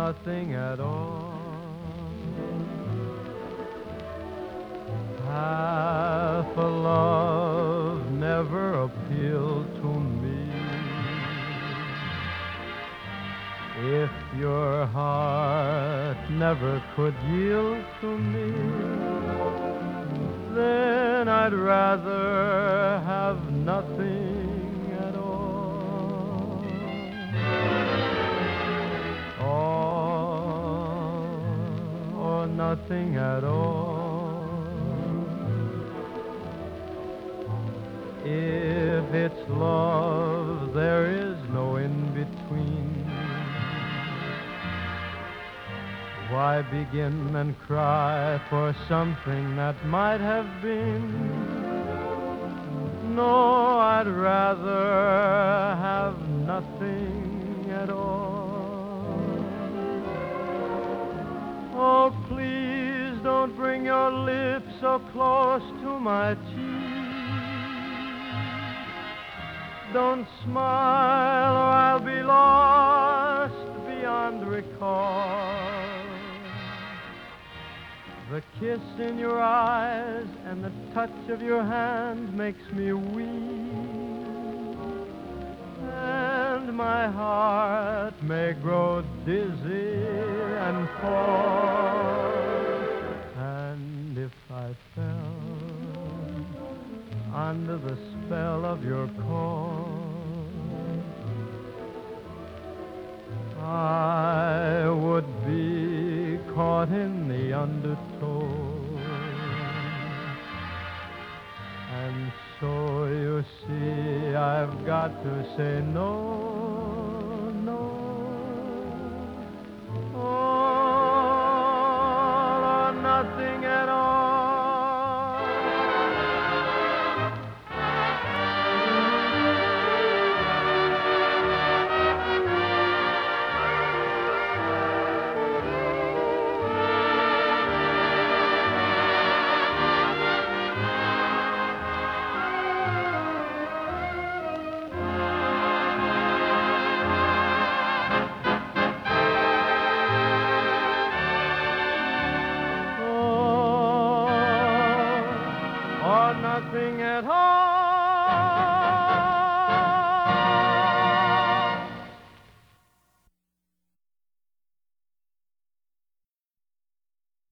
nothing at all. Half a love never appealed to me. If your heart never could yield to me, then I'd rather have nothing at all. Or nothing at all. If it's love, there is no in-between. Why begin and cry for something that might have been? No, I'd rather have nothing at all. Oh, please don't bring your lips so close to my cheek. Don't smile or I'll be lost beyond recall. The kiss in your eyes and the touch of your hand makes me weak, and my heart may grow dizzy and fall. And if I fell under the spell of your call, I would be caught in the undertow. And so you see, I've got to say no, no. All or nothing at all. Nothing at all.